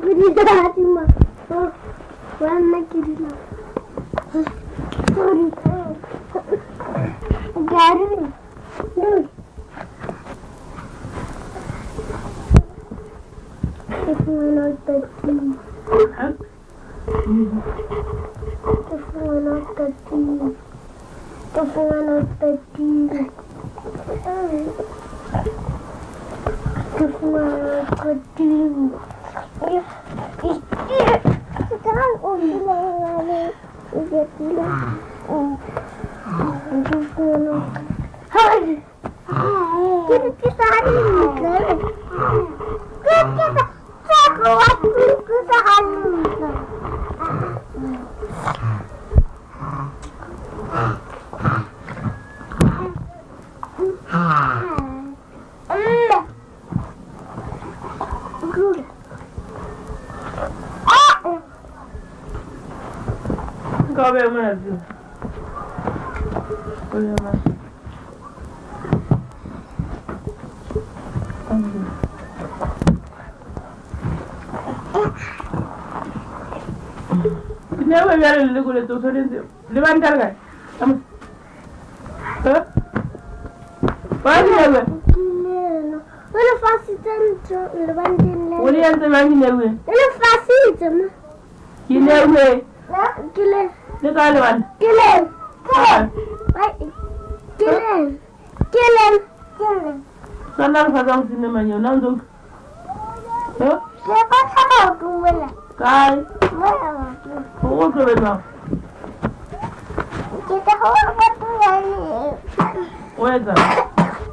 Never very little to Levan Targa. Why never? William the man never. You never. Kill it. The other one. Kill him. Kill him. Kill him. Kill him. Sometimes I don't see them and you know. Kai. What do we know? Get the whole where's that?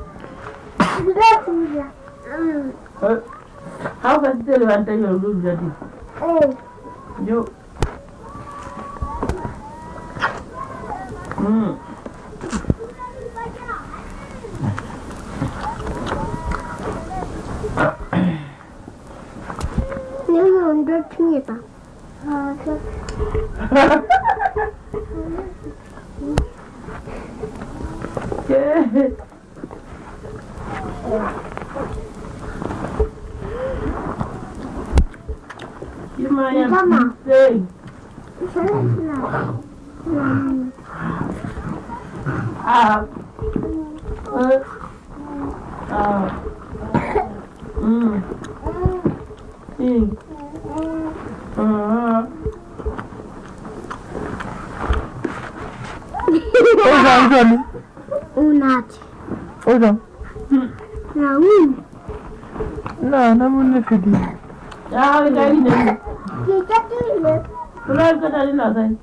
How can you tell until you lose that? You. You might say. No, namun ne fidi. Ya, we ga ni ne. Kita tu ne. Pulau ke tadi nak saya.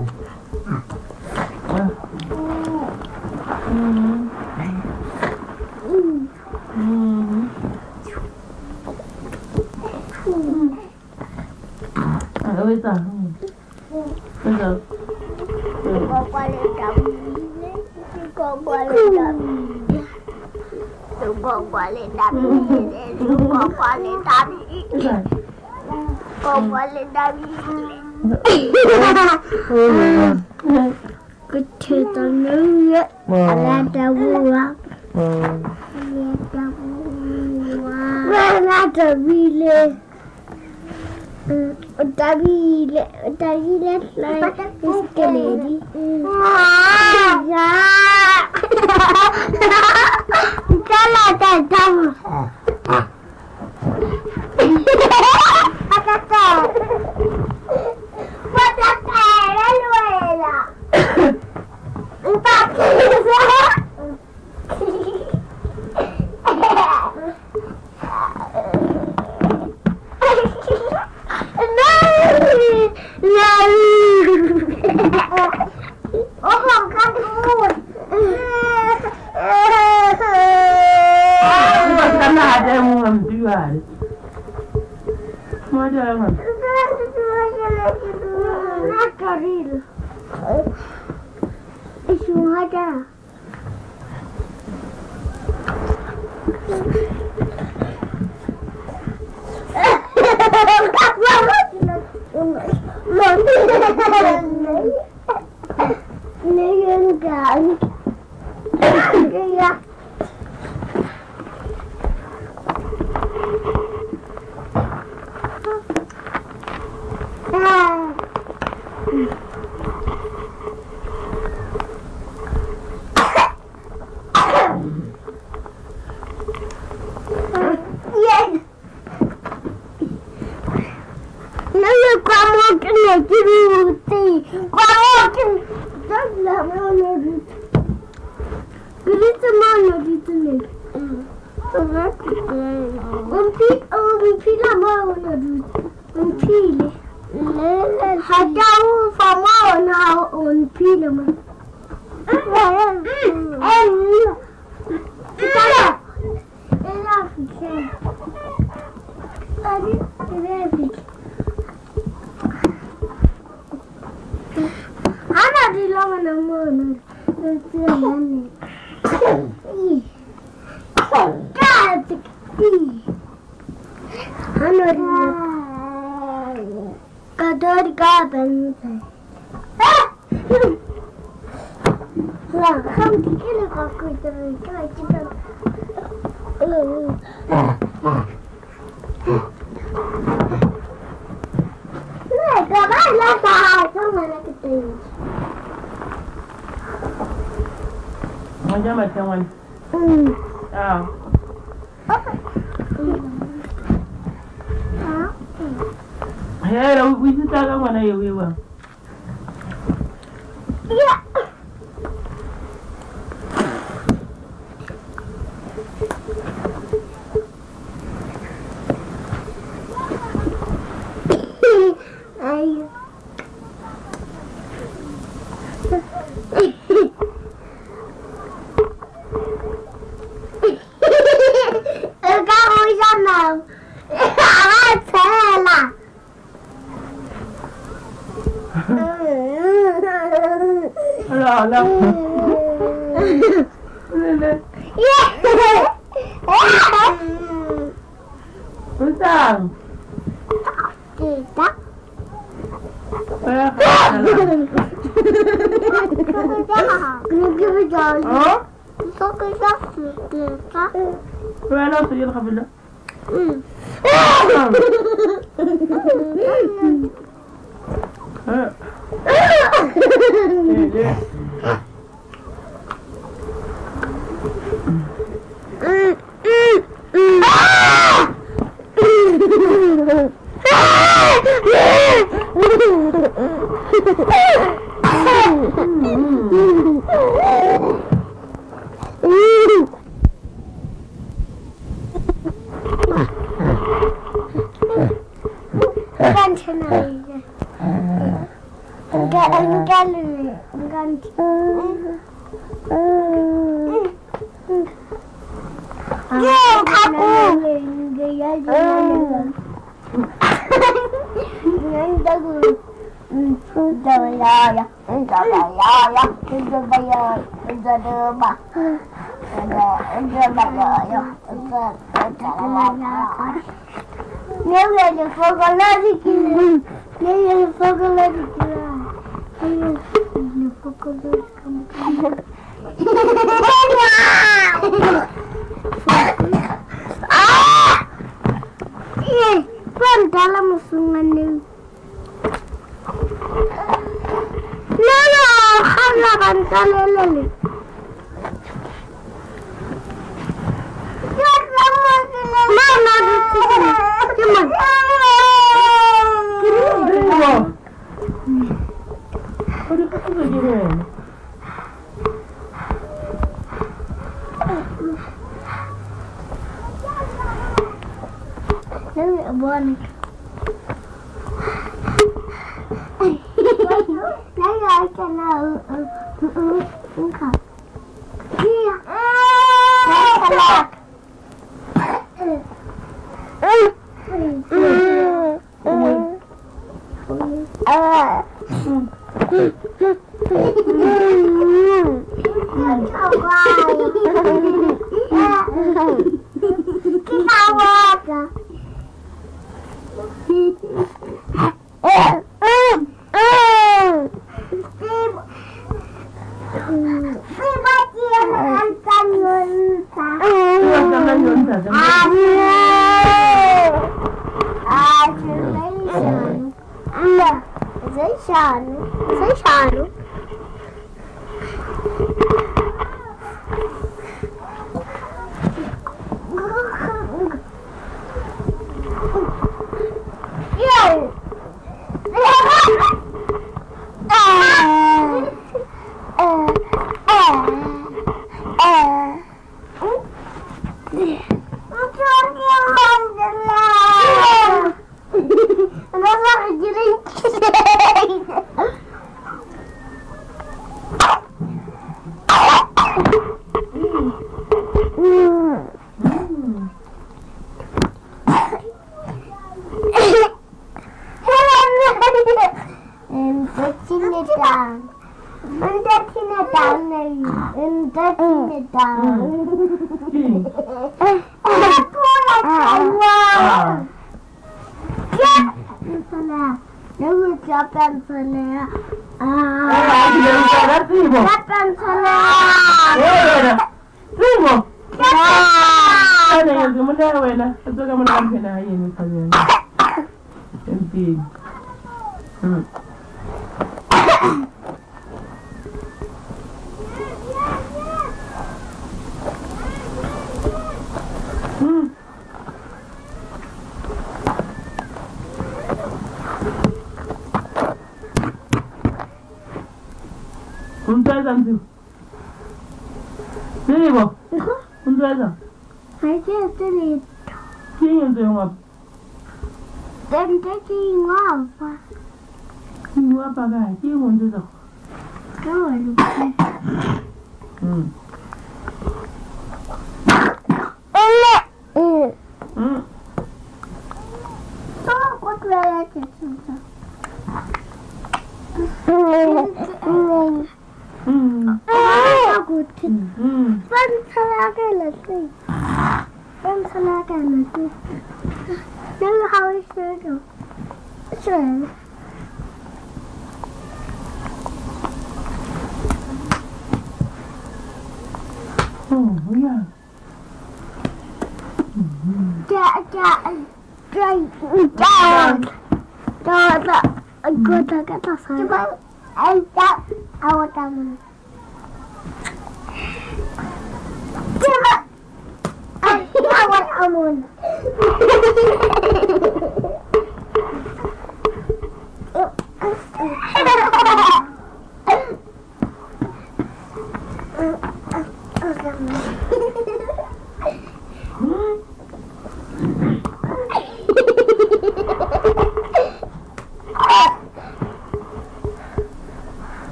Wait a minute.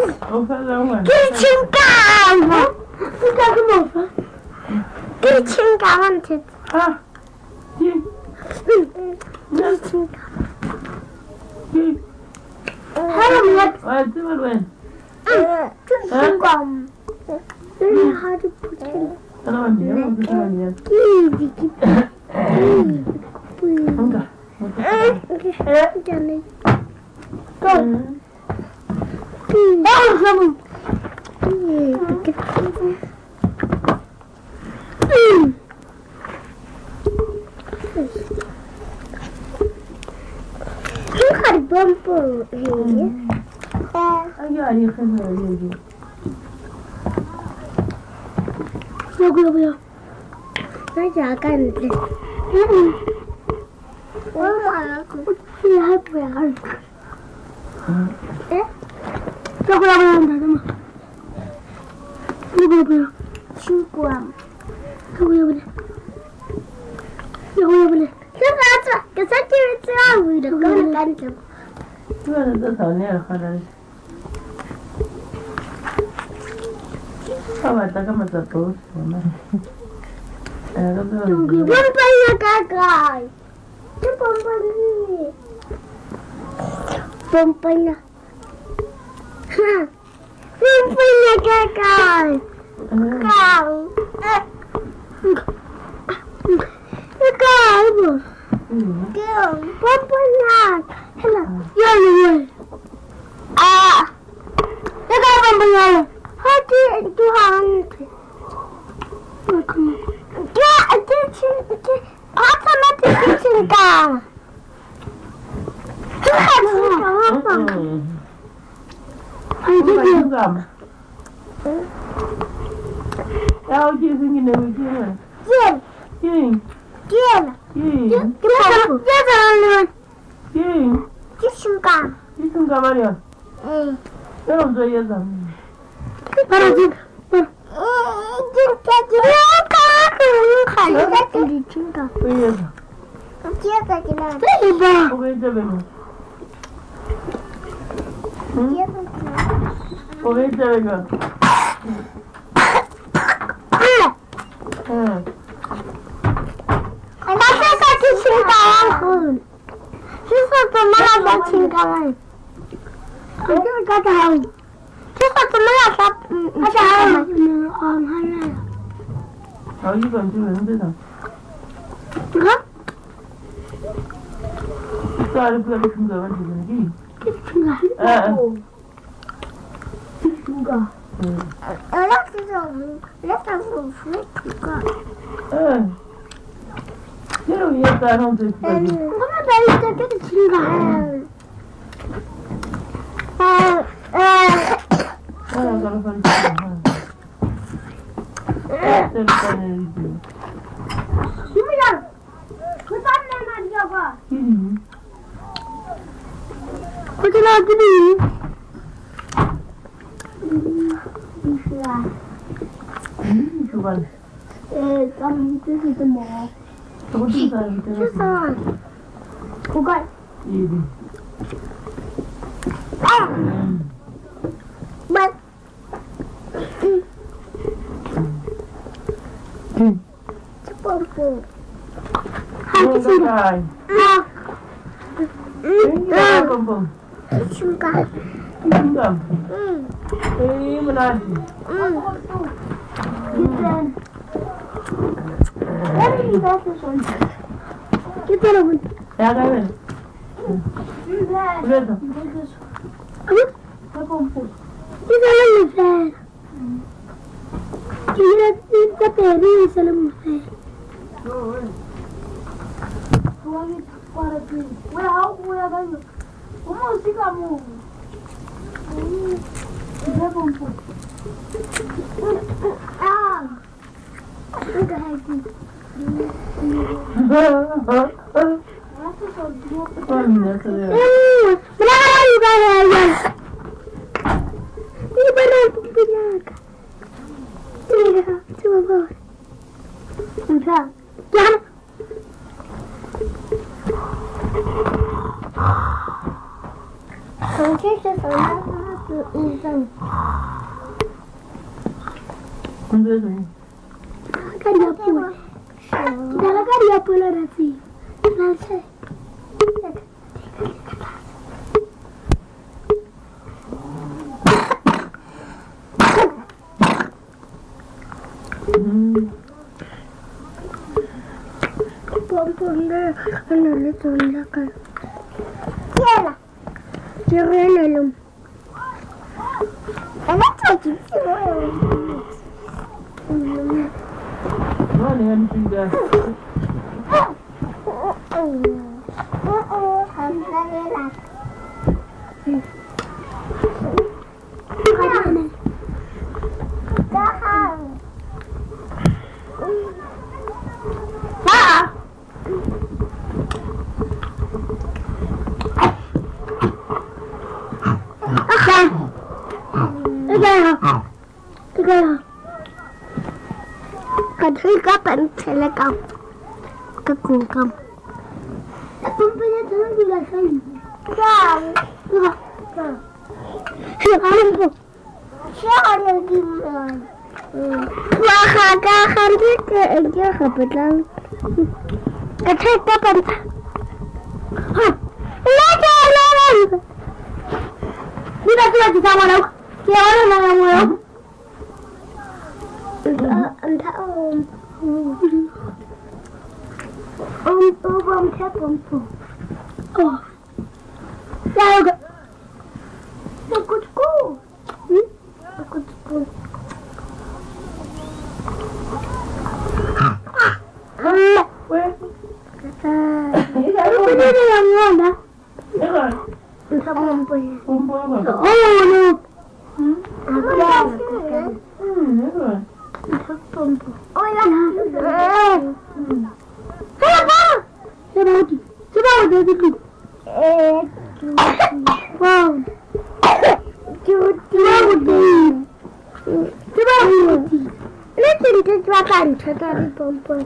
기침감. 생각은 없어. 기침감한테. 아, 기침감. 사람이야. 왜 뜨면 왜? 기침감. 하루 보자. 사람이야? 무슨 사람이야? 뭔가. 있잖아. 또. 이렇게. 한 번 얘기. 아니 해서 얘기. 여기요. 나 아까는데. 얼마야? 그치 할거야. 예? 저거 한다. 여기 친구야. 여기. 제가 그 사진을 찍어 이렇게 깐져. 그거는 또 더 내려가라. 잠깐만 더 또. 뻔뻔이야 가가. 뻔뻔이야. 뻔뻔이야 가가. 이거 뻔뻔이야. 헬라. 아. 내가 뻔뻔이야. 하지 두한테. 야, 이게 아빠한테 친다. 야, 어디 생긴 애 어디야? 응. 이순가 말이야. 응. 여러분 저 여자. 바로 지금. 진짜 그 여자. 거기 있자면. 응? 거기 있자면. 응. 나때까지 친다. 실수도 말아봐 친다. 가자. 실수도 말아봐. 가자. 할래. 자기가 지금 힘들다. 이거? 쌀을 뿌려서 큰거 만지는 친가. 친가. 응. 연락해서 후회할까? 응. 새로 이해했다 하면 되지. 엄마 나 이제 계속 친가. 그래서 때렸다는 이모야, 그 다음에 말이야봐. 어디 나들이? 이수야. 주반. 좀 드시지 뭐. 저거 좀 사람이 되겠어. 고갈. 이리. 말. 뽀뽀. 한치가. 땡기다 뻔뻔. 순간. 순간. 응. 에이문 하지. 응. 여러분. 야가면. 그래서. 이사람 무슨? 진짜 배를 이사람 무슨? 도와기 자꾸 하라지. 왜 하고 왜 하다 이거. 어머 지가 뭐. 이래본 거. 아. 이거 해야지. 알았어 누워. 이거 해야지. 이거는 뽕뽕이야. 이거 좋아. 진짜. 야. 정치에서 Quería poner así. No sé. Poner en el lecho de la cara. Cierra el elum. En esto Kadang kapan selekam kekungkam. Punya jalan juga sih. Siapa gimana? Wah, kakak kita enggak kebetulan. Kadang kapan? Lajaran. Tidak lagi sama aku. Siapa namanya? Entah om siapa om? Oh, saya takutku. Takutku. Ini yang mana? Entah punya. Oh no. Oh ya. Coba dulu. Wow. Coba. Ini cerita cerita pompon.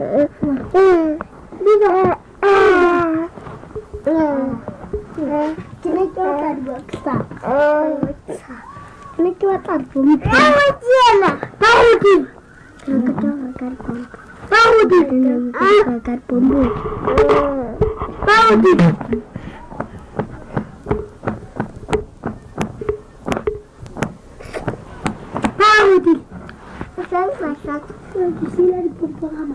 Bisa. Ini cerita baksa. Ini cerita pompon. Tahu di. Tahu di. Kakak pompon. Tahu di. Tahu di. Saya masak. Di sini ada pompon lama.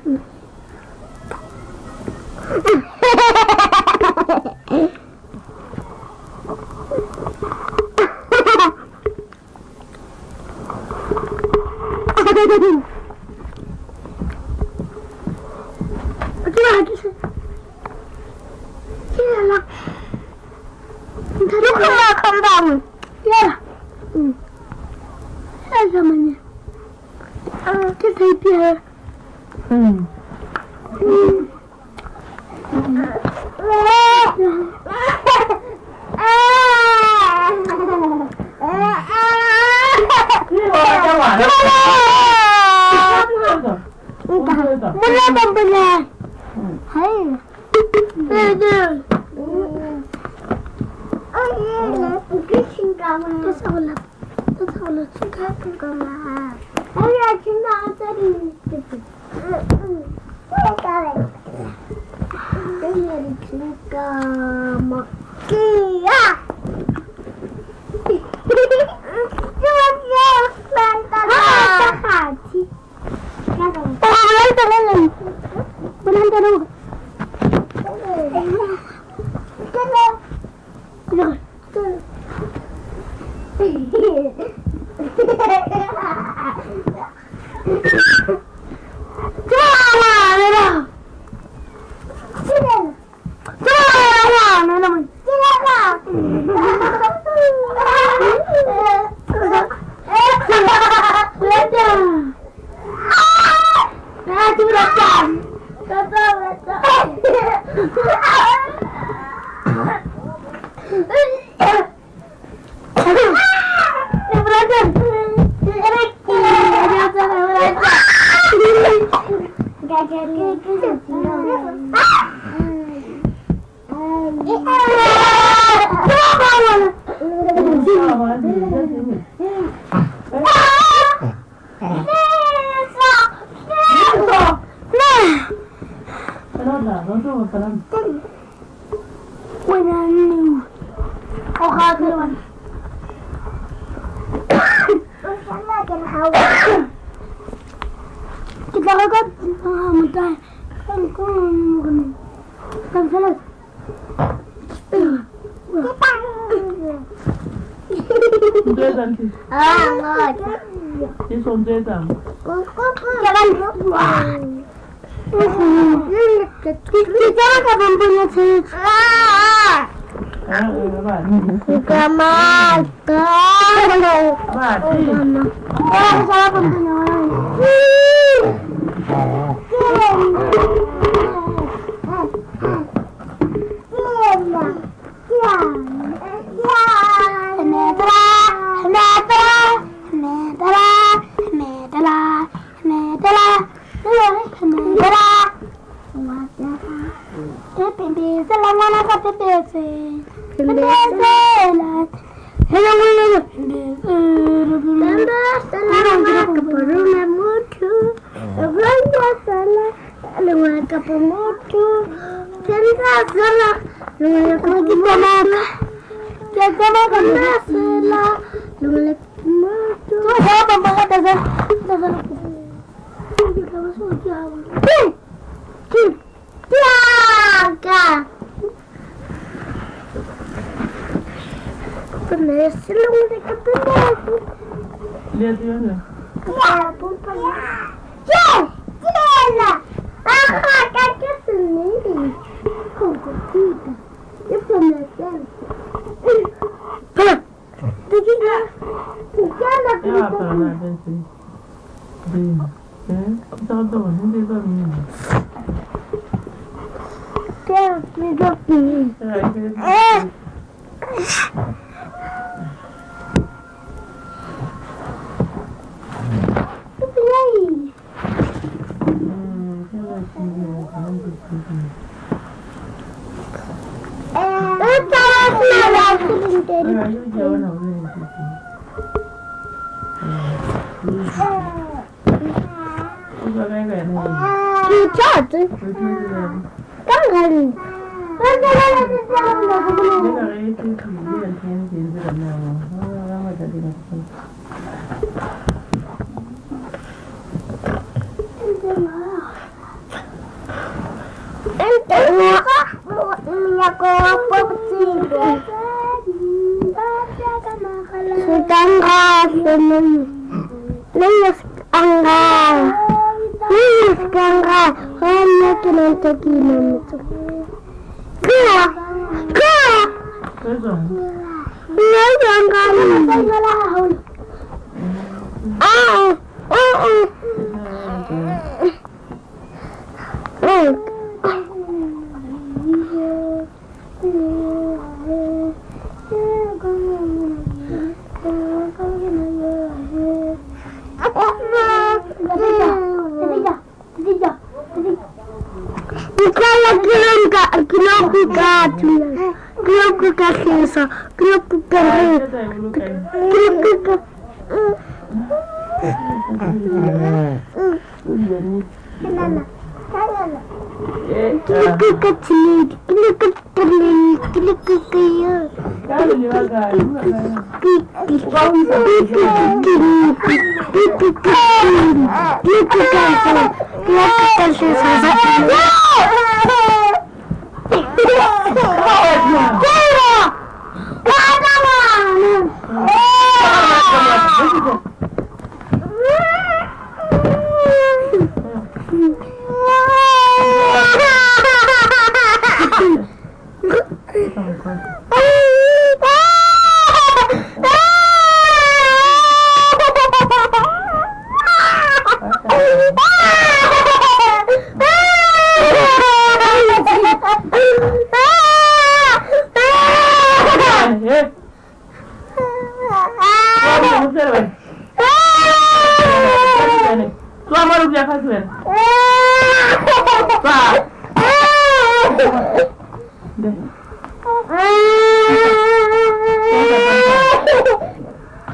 Kita regarde la montagne. Comme ça là. Deux ans. Ils sont 2 ans.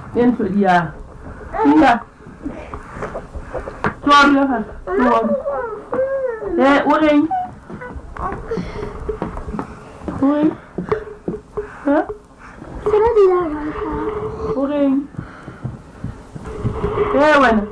Dentro dia. Iya. Tuan dia kan. Tuan. Uring. Uring. Hah? Sila dia. Uring. Mana?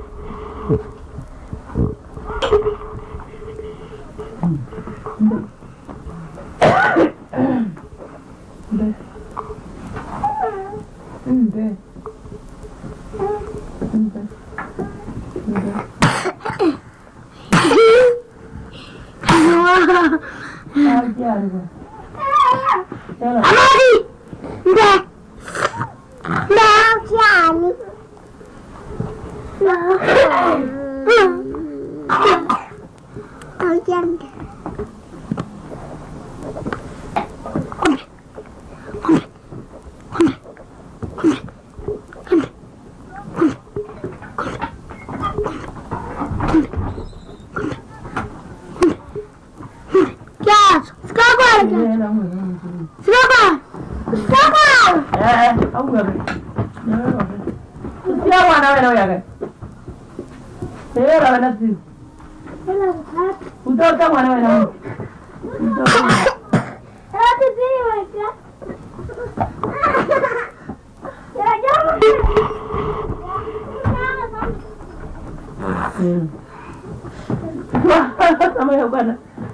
Sama ya bana.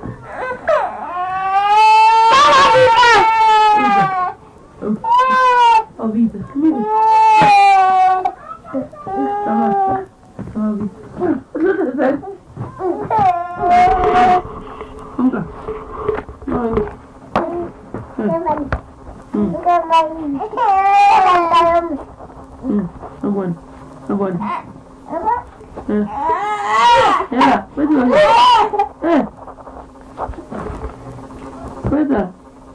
Oh vida, sama vida. Enggak. Abon. Ya, betul. Betul.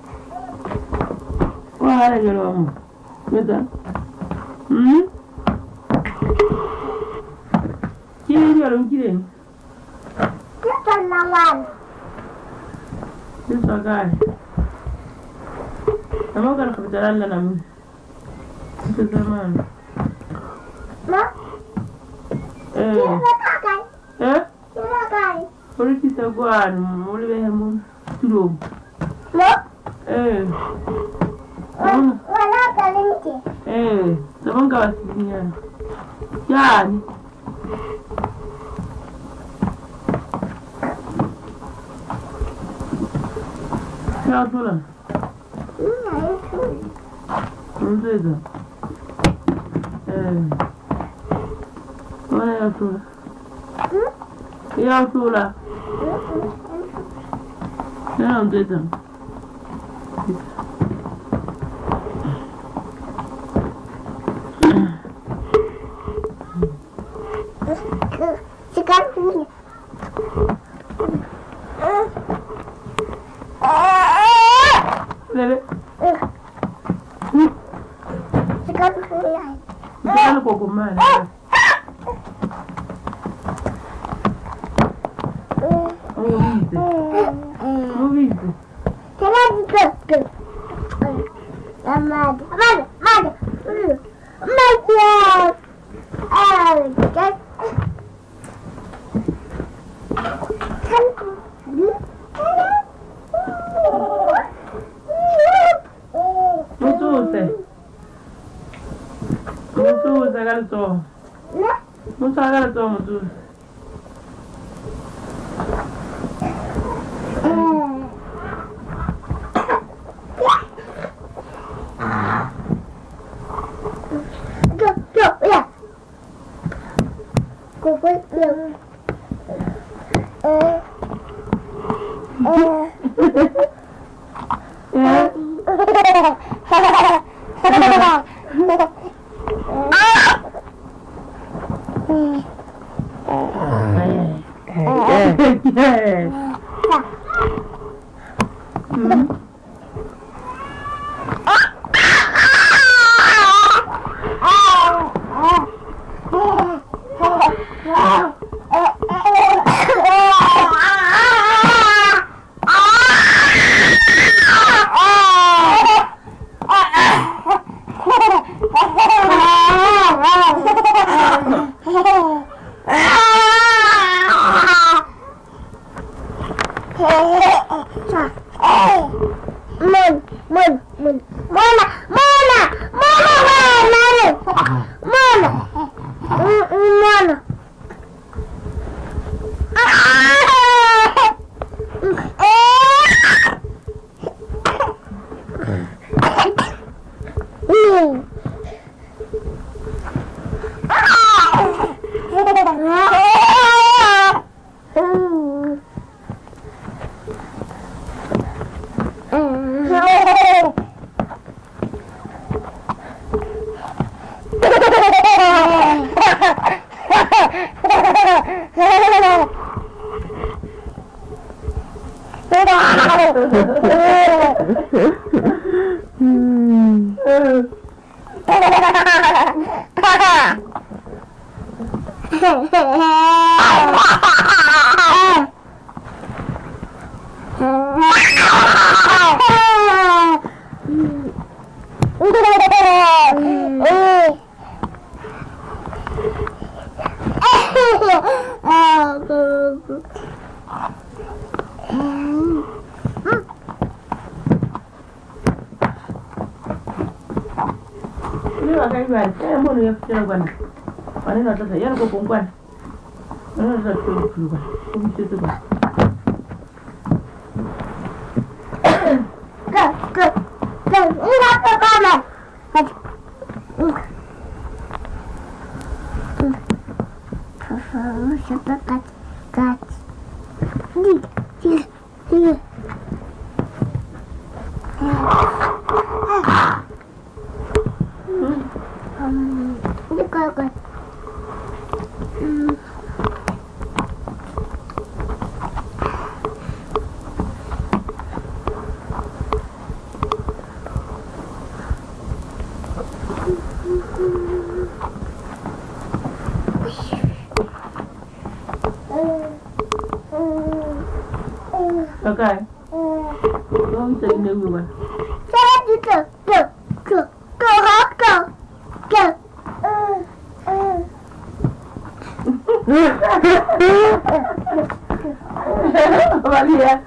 Wah, ada jalan. Betul. Kiri jalan kiri. Kita lawan. Bisa kan? Kamu kan kebetulan lah namun. Itu zaman. Ma? Silakan. Silakan. Boleh kita buat, boleh behemu tulung. Ma? Wala kalinki. Zaman kawas niya. Yan. Kaya tulang. Ano ito? Mana yang tulang? Yang tulang. Yang ito. Sekarang ini. Lele. Sekarang ini. Sekarang kok kemana? Moviste? Amado. Okay. Don't say no one. Maria.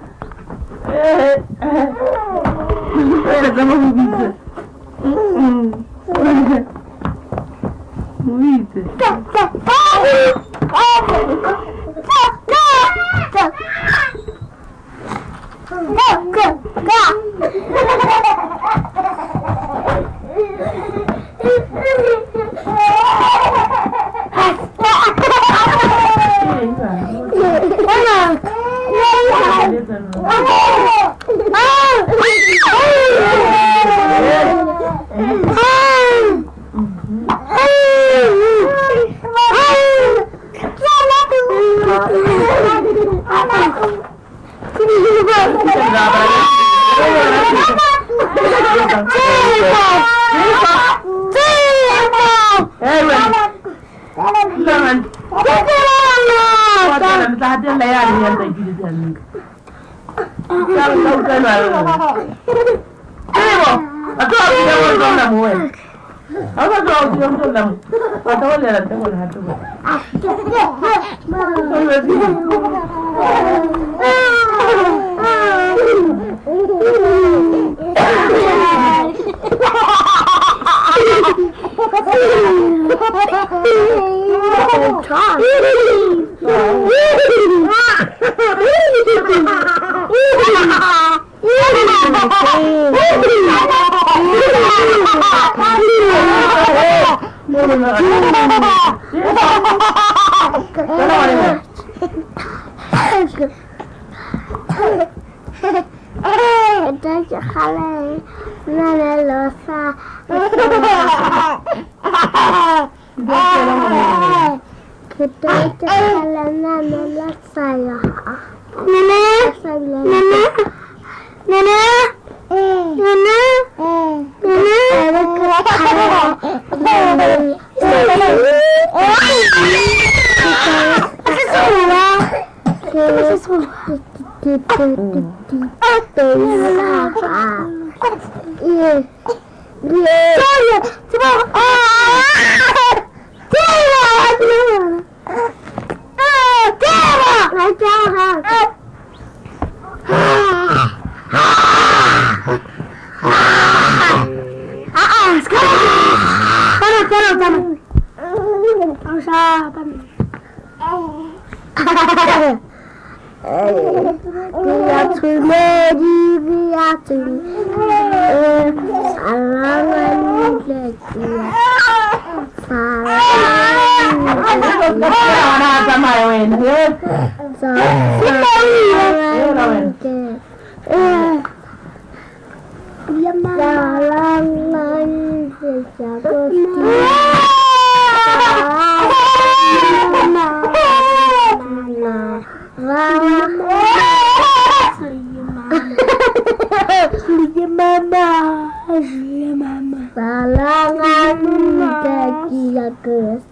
자기야 그랬지.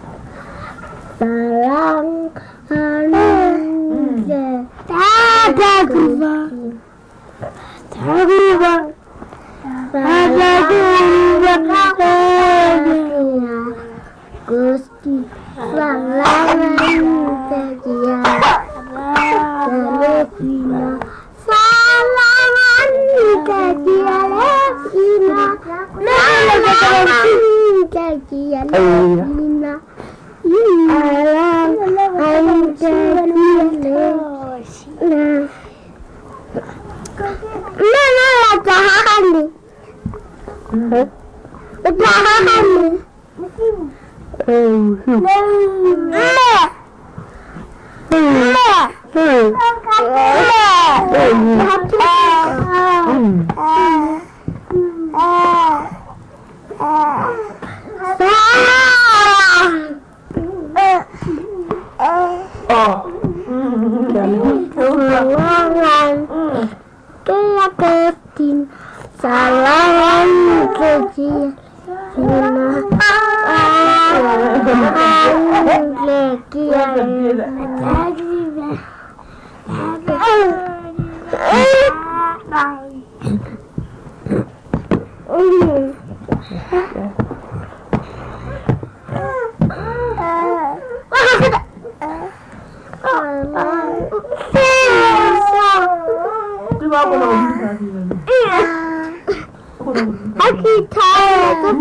사랑하는 게 자꾸만 Gusti sarangan setia Lesina sarangan setia Lesina setia Lesina sarangan setia Lesina tahan salam kecil Aku tahu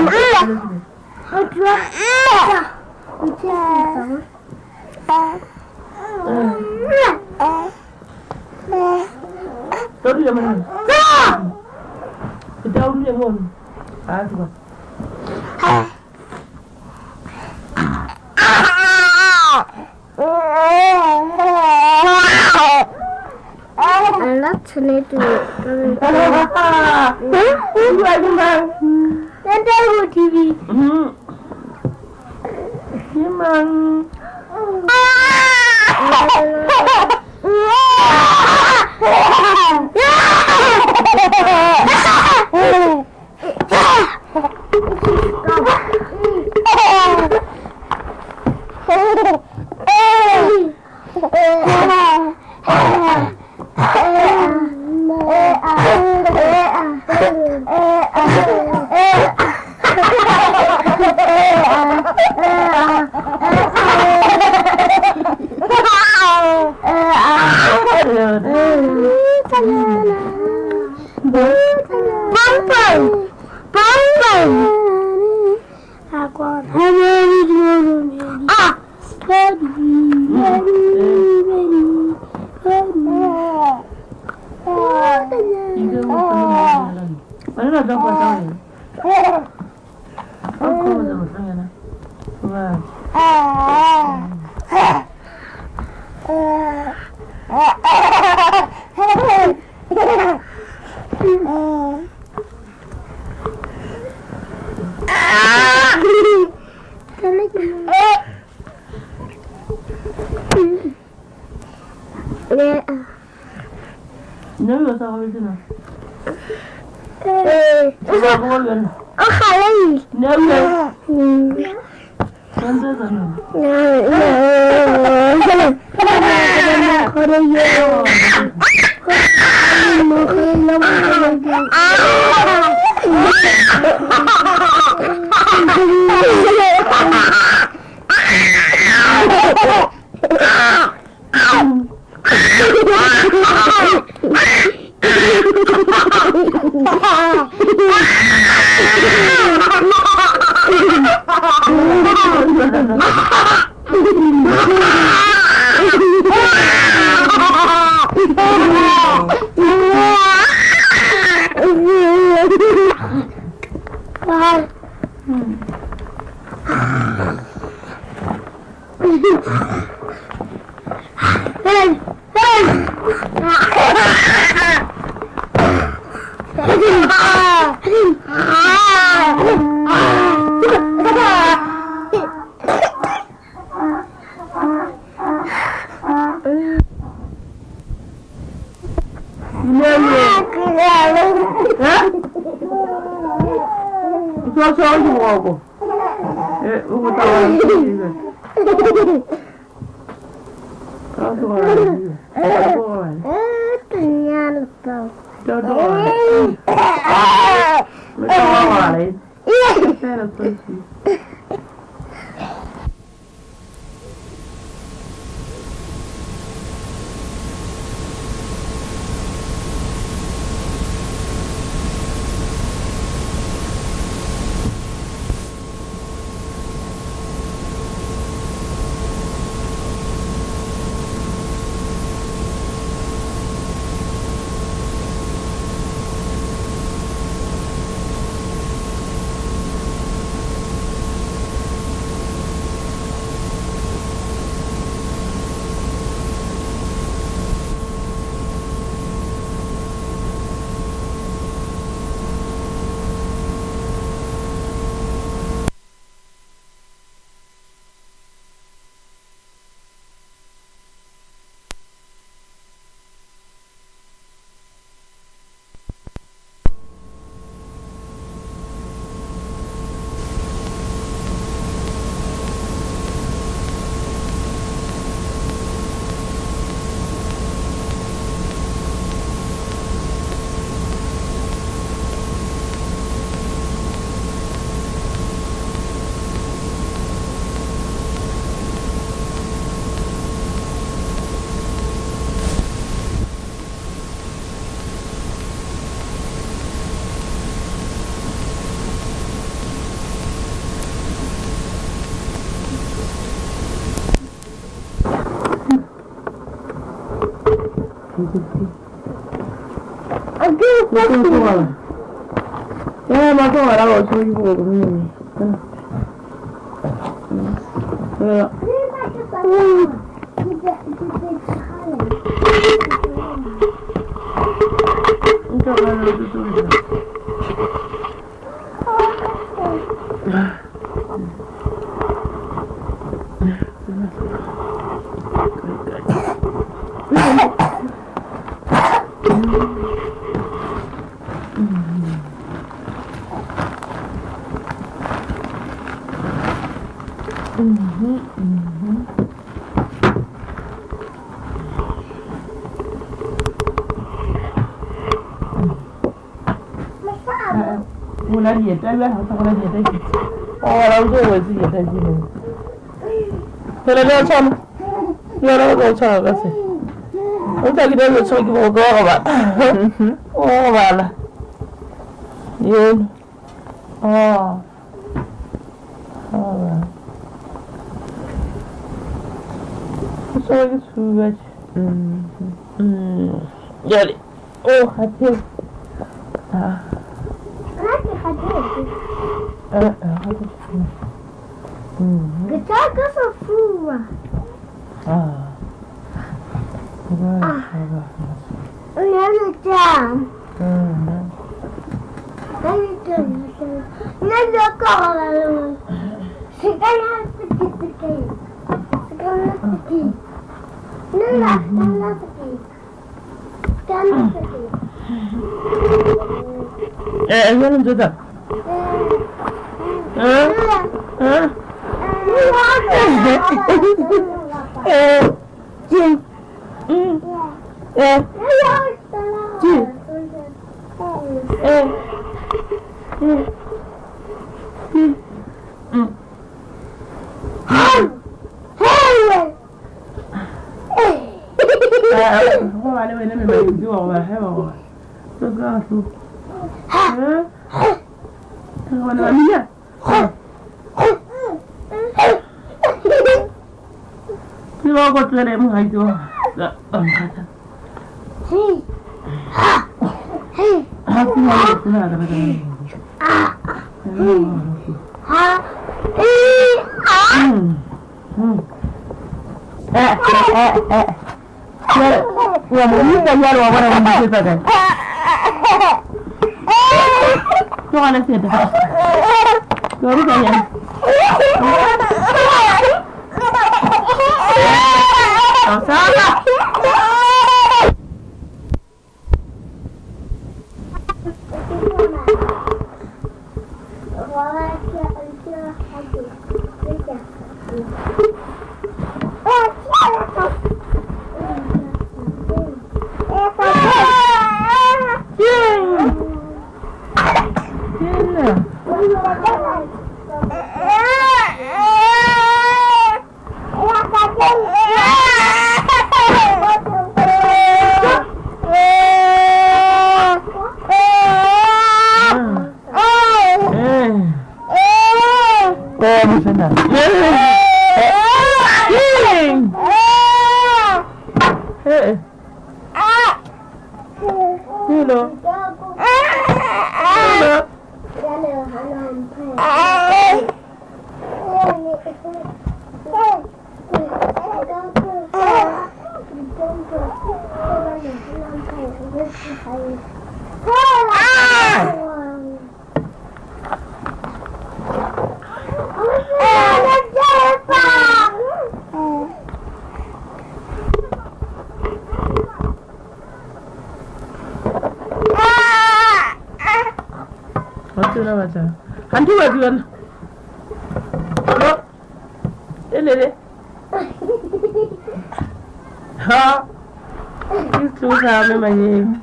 Sorry naman. Itaw niya mo. Diba? anak senetu. Nanti aku TV. Gimang. Una dieta, hasta con la dieta. Ahora uso esa dieta aquí. Pero no son. Yo no lo son casi. Uta kita lo son como goba. Oh, vale. Bien. Oh. Oh. So it's food. Yali. Oh, hati. Ah. Guitar goes for food. Another down. Another call. She's gonna have to get the cake. She's gonna have the cake. No, that's not the cake. That's the cake. Everyone do that. What let him I do? Well, I can't until I Hello. What's matter? And you are doing? Lily. Ha! You two have my name.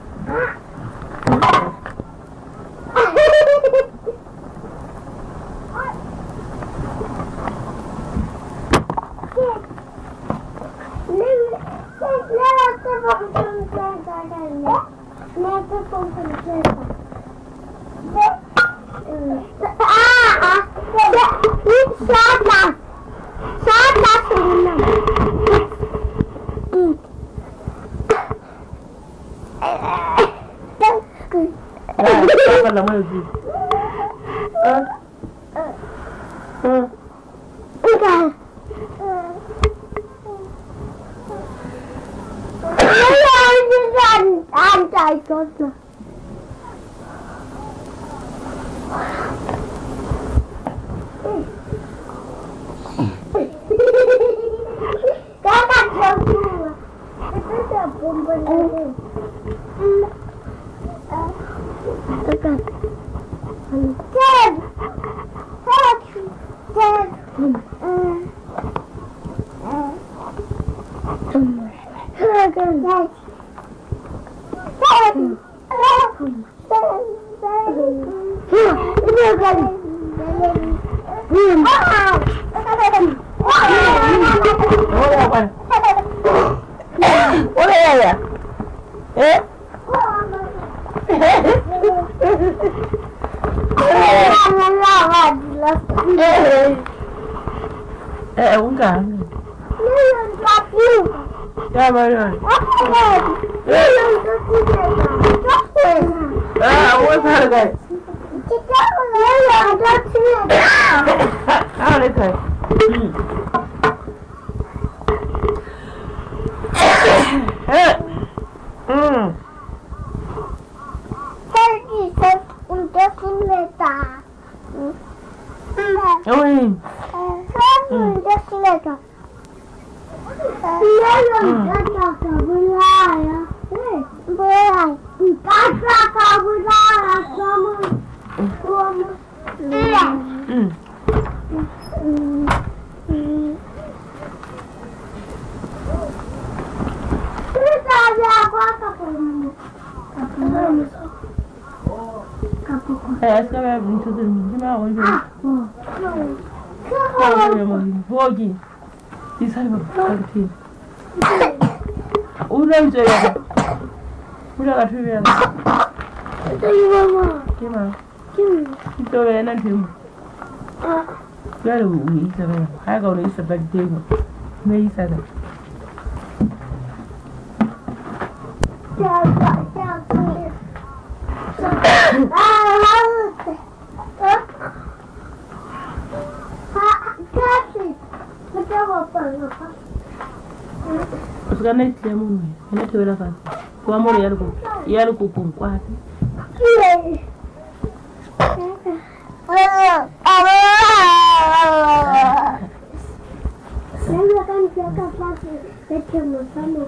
Là mới gì? Anh trai con rồi. Các bạn xem chưa? Cái tập bùng bùng này. Tất cả. Ten. Uống cả. Ra bây rồi. Uống sao rồi? Đây thầy. Ôi. Essa é a brincadeira de mim, onde vou aqui. Isso aí, aqui. Udah bisa ya? Udah gak sih ya? Itu gimana? Gimana? Itu ya nanti. Gak ada bisa ya. Kayak kalau bisa bagi tengok. Nggak bisa dah. Usikane tle munwe, ene thewela fasi. Kwa mori yalo ku kunkwati. Lembra kan siapa fasi? Letemu sama.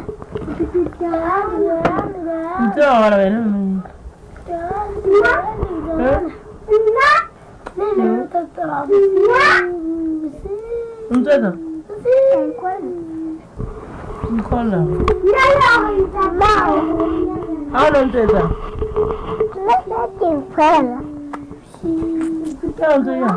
Itu orang mana? Untuk apa? Kola. Apa untuk apa? Kita untuk ya.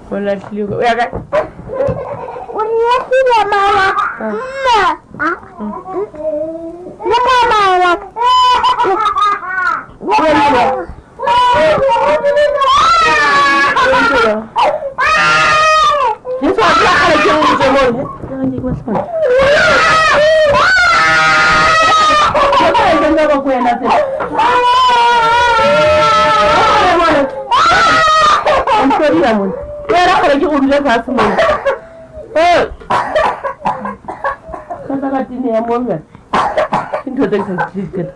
Wala siligo. Ya kan? Udah sih malah. Nah malah. Ni so dia kala jeng ni je mo. Jangan jadi masalah. Jangan jangan aku yang nanti. I'm sorry, Ramon. Ya ra kala jeng udah ka semua. Kata ni ya mo ngan. Into da kan.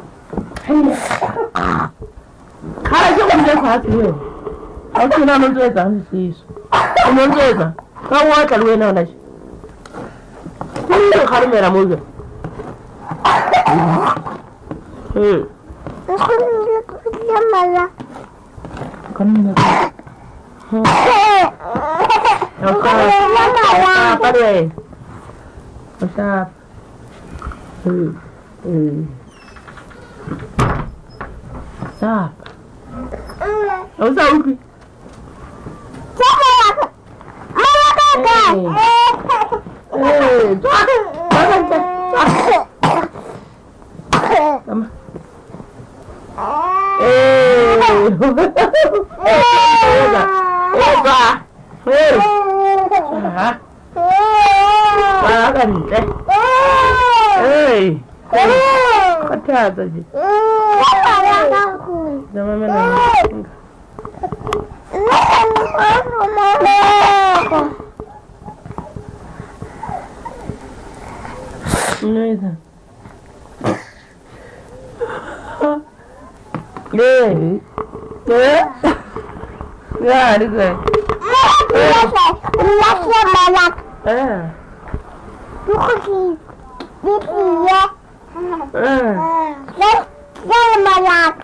Kala jeng udah ka semua. Aku na non zo ta ni isso. Non zo ta. Ka wa ta ruwa na shi. Kun da har mera mo zo. Aku malah. Kan ni na. Apa deh? Usap. Usap. Usap uki. Kata aja. Jangan main. Neza. Ya, ada ke? Malak. Malak.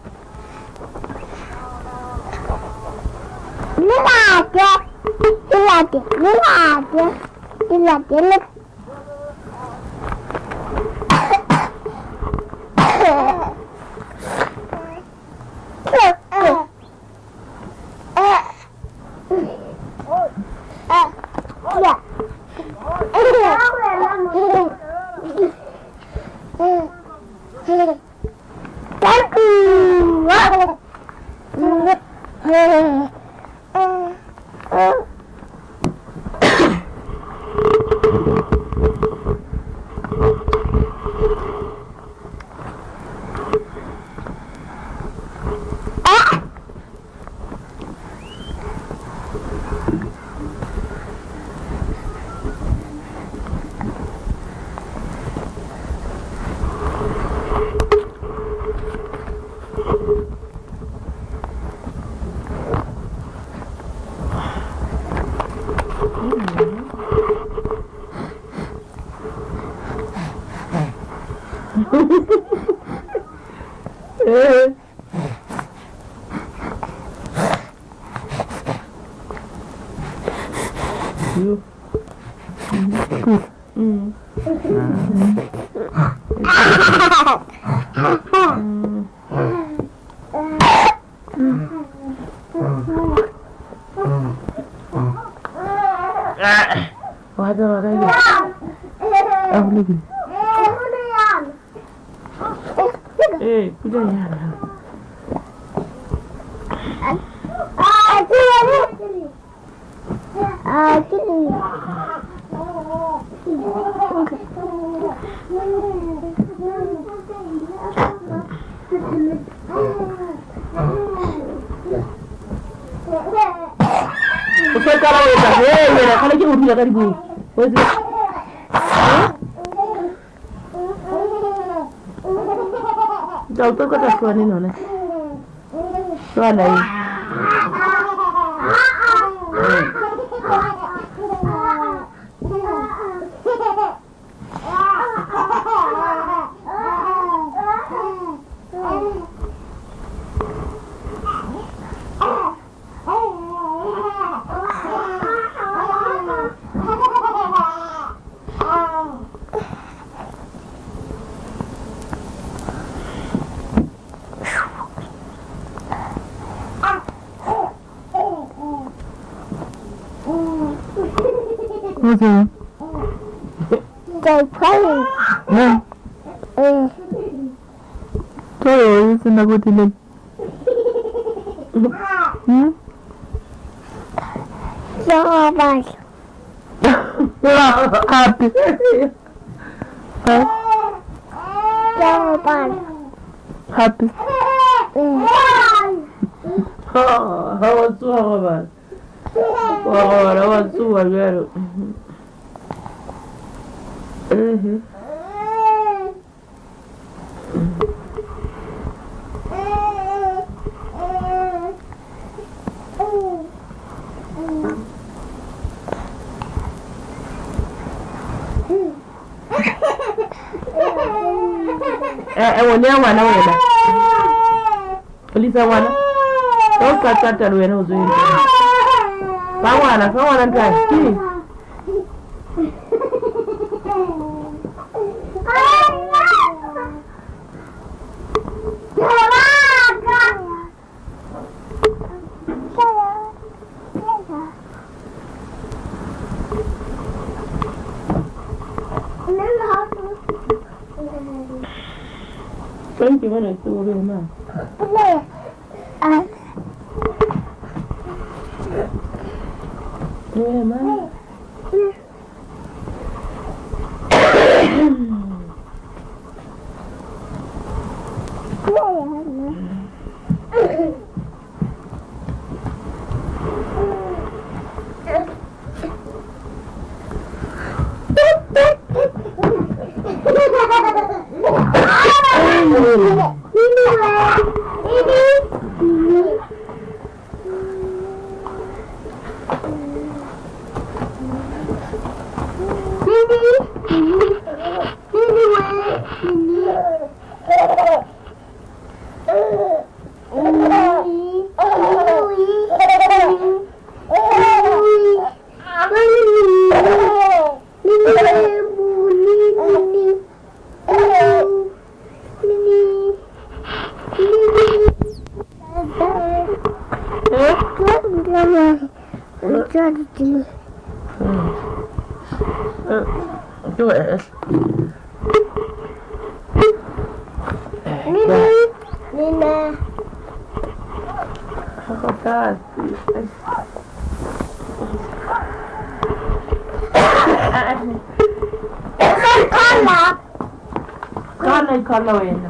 Waduh, makanya. Lagi. Udah ya. Usai kalau ya, kalau kita udah karibu. Jauh tu kata suara ni mana? Suara ni. 무슨? They're playing. 응. 저 어디서 나고 들려? 응? Somebody. 하트. Somebody. 하트. 하와 수 하와만. 하와 수 하와로. Wani wana wena. Polisa wana. Kau kata wena uzuin. Kawana ntai. Thank you, mana tu orang mana? Mana? Nina. Kalau ini.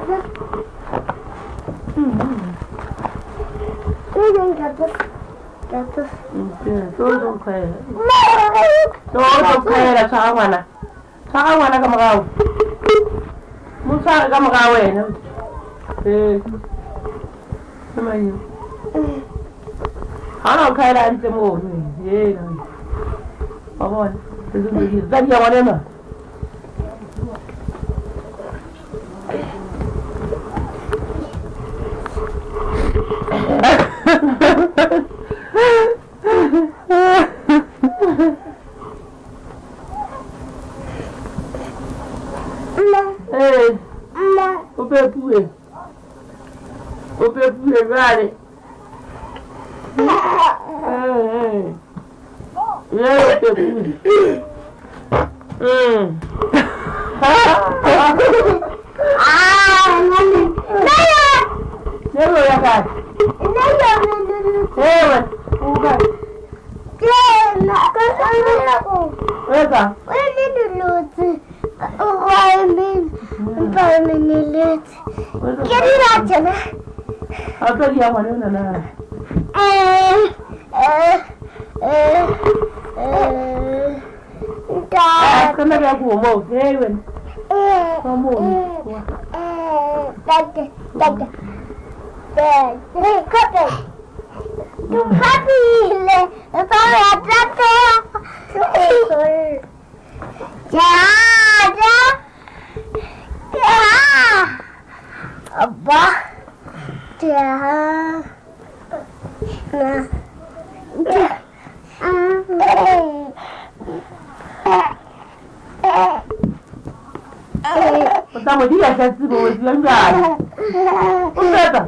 Tôi khay là sao mà nè, sao mà nó cầm gạo, muốn sao cầm gạo vậy nữa, nhưng mà hắn nào khay là anh sẽ mua gì, rồi, rồi, ra nhiều anh em à. O bebê vale. Apa dia mana nana? Kena dia aku mau, heaven. Kamu. Tu happy le, kalau ada tu. Abah. Pertama dia saya suruh selanggar. Betul.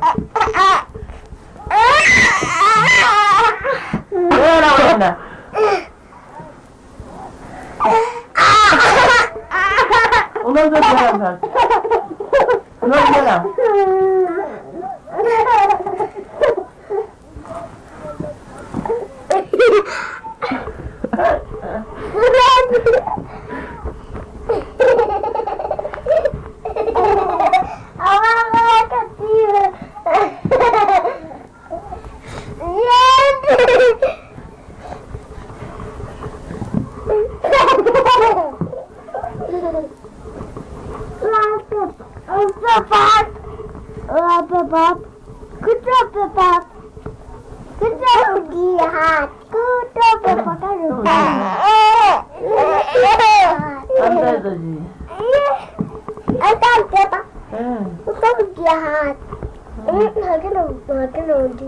Ora mana? Ulang jalan. Ulang jalan. Bob. Good job, Bob. Good job, Jihad. Good job, Bob. Andai tadi. Andai Bob. Good job, Jihad. Makan roti.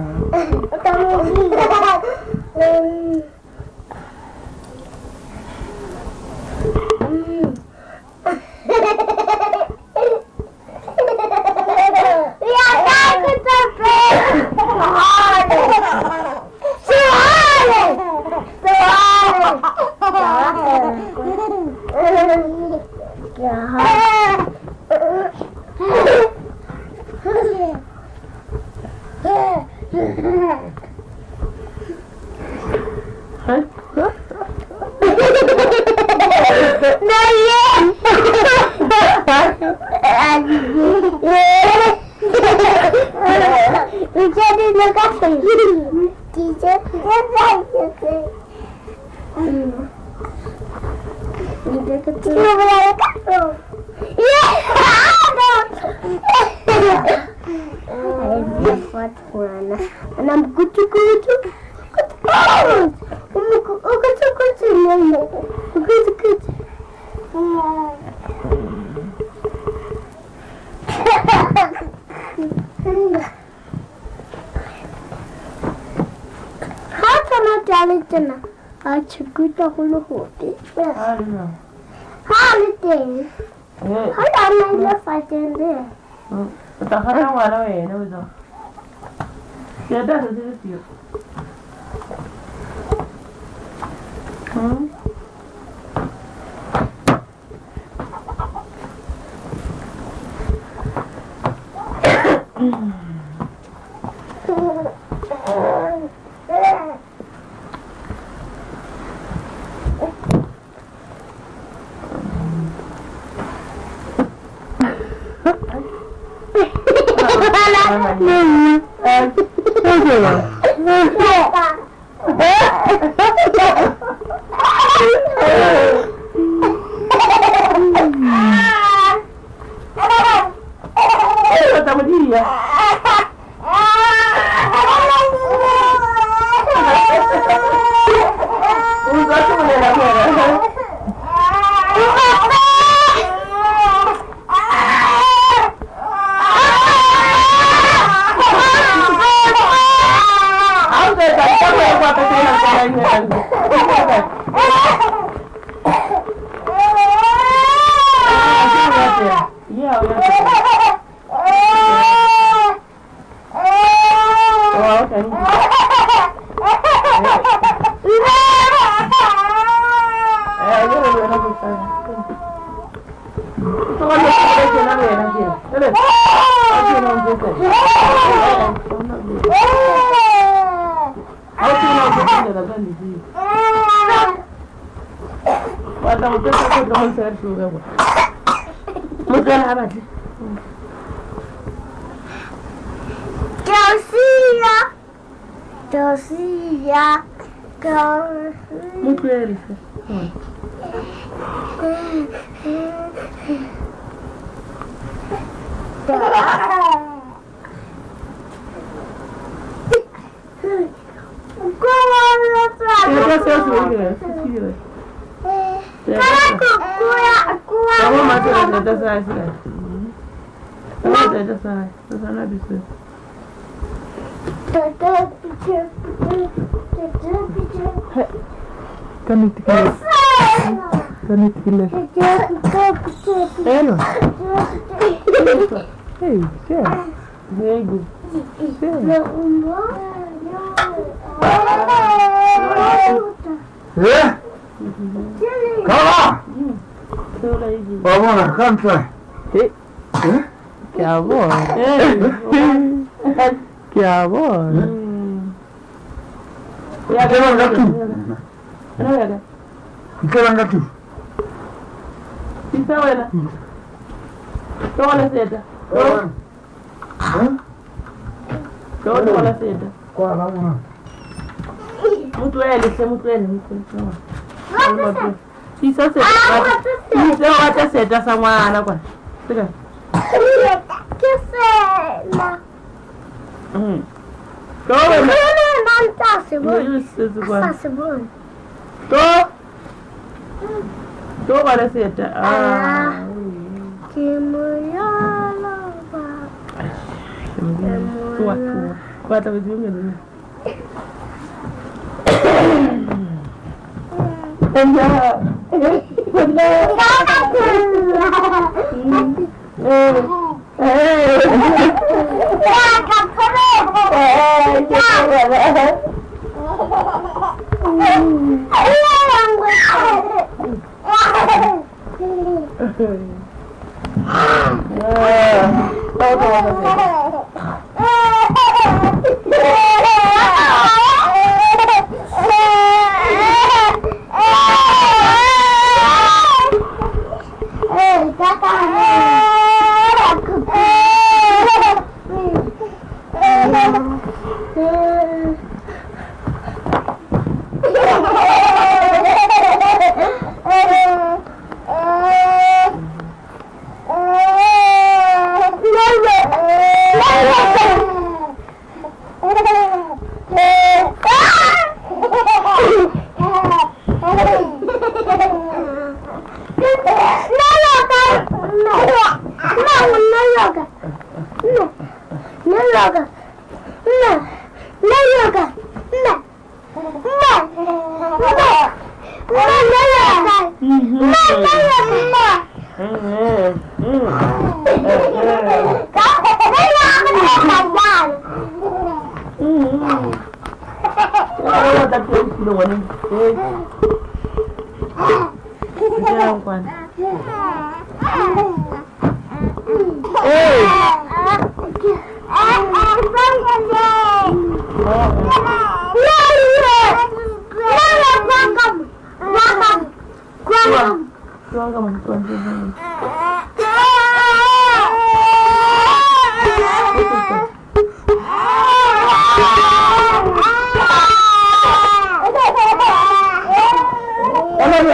Good holo hote. Holiday. Hold on, my left right there. Tak ada mana ni, ni betul. Tiada sesuatu tu.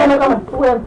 na kama wewe.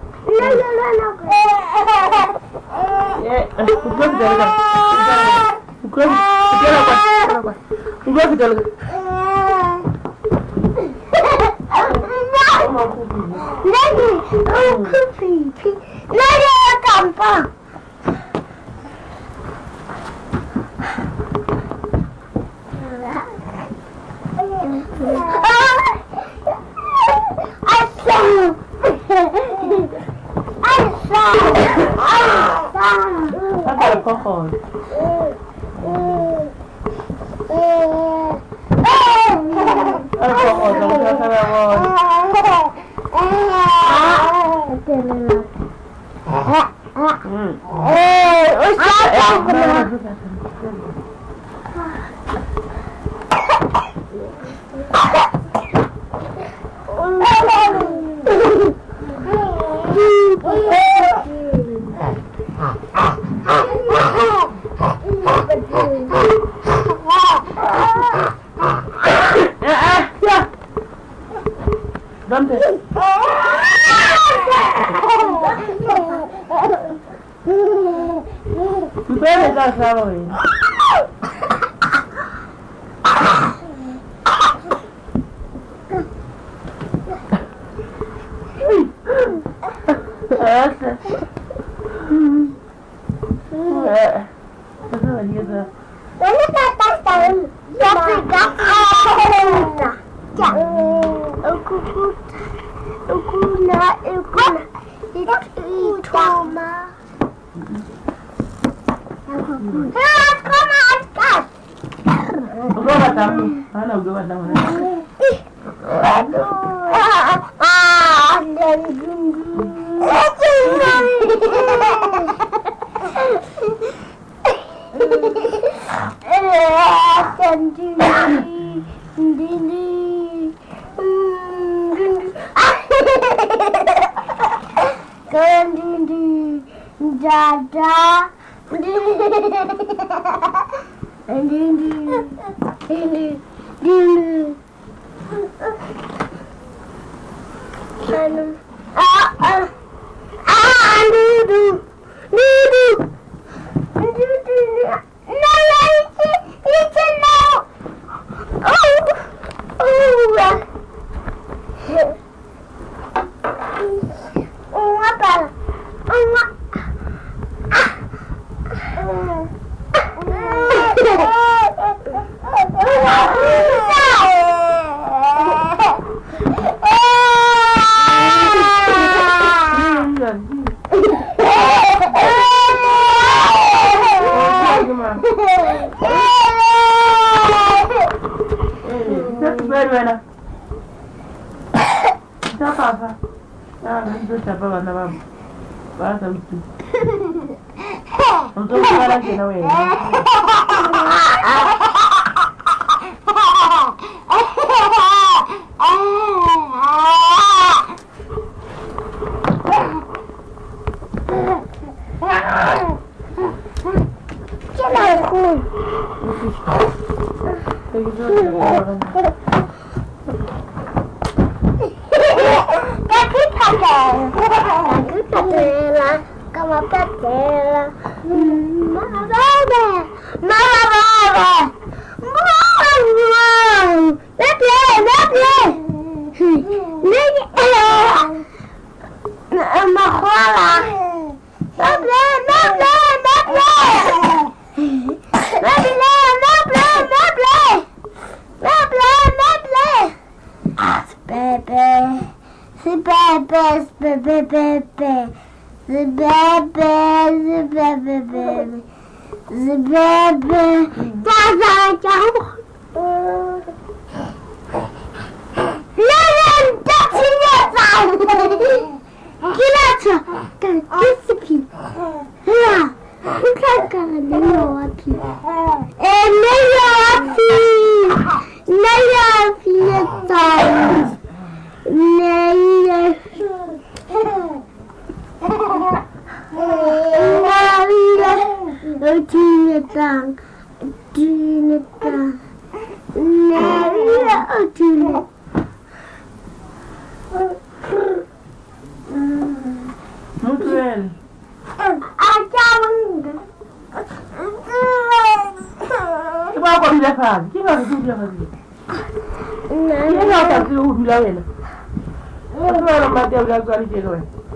kazi. Kima kutudia kazi. Kima kazi udula wena. Wala mate udala kali jero.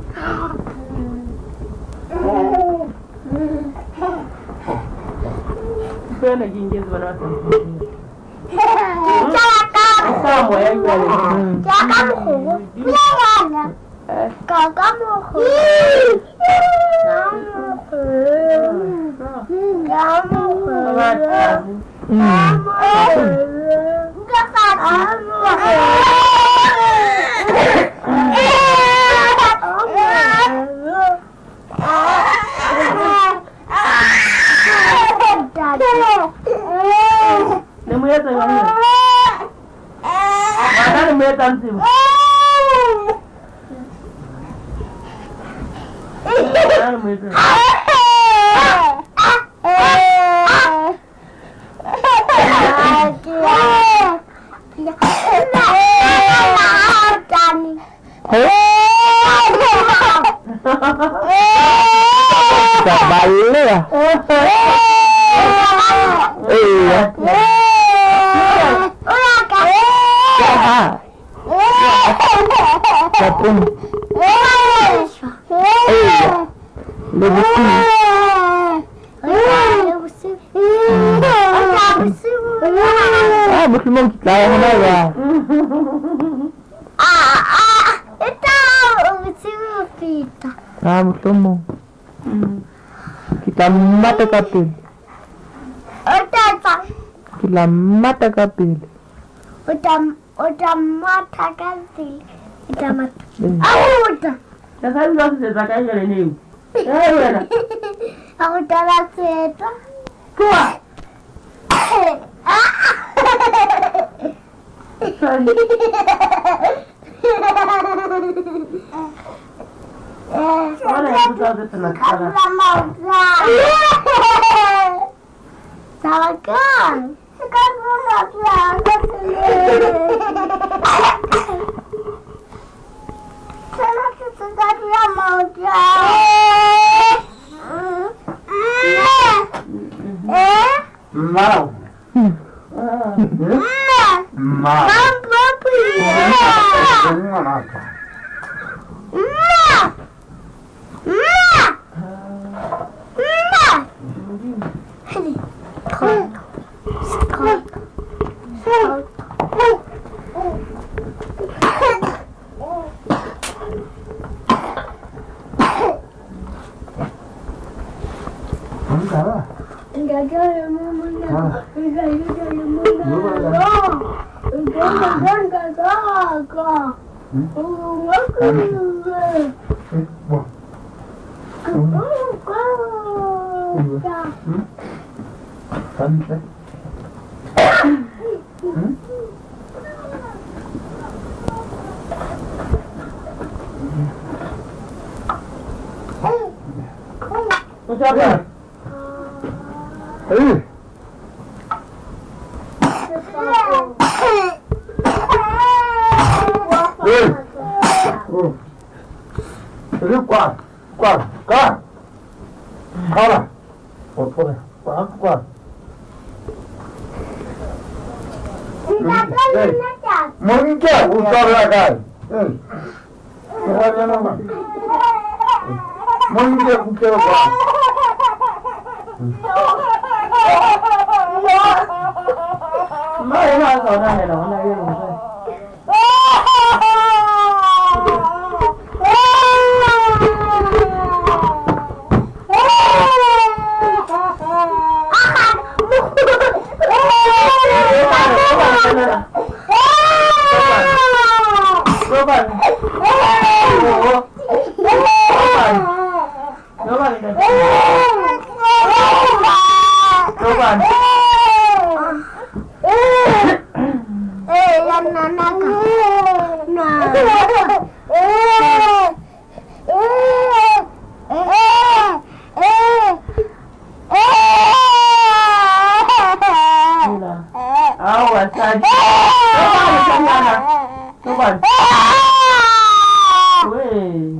Pena jinjezi bana wasa. Samu ya yale. Kakamu. Kulawana. Kakamu. Muslimon kita yang mana ya? Muslimon. Kita mata kapil. Kita mata kapil. Udah mata kapil. Udah mata. Ya saya bilang saya kayak ini. Aku dalam kereta. Kuat. Mana yang sudah tenang sekarang? Salam. Sekarang Mau. Weh.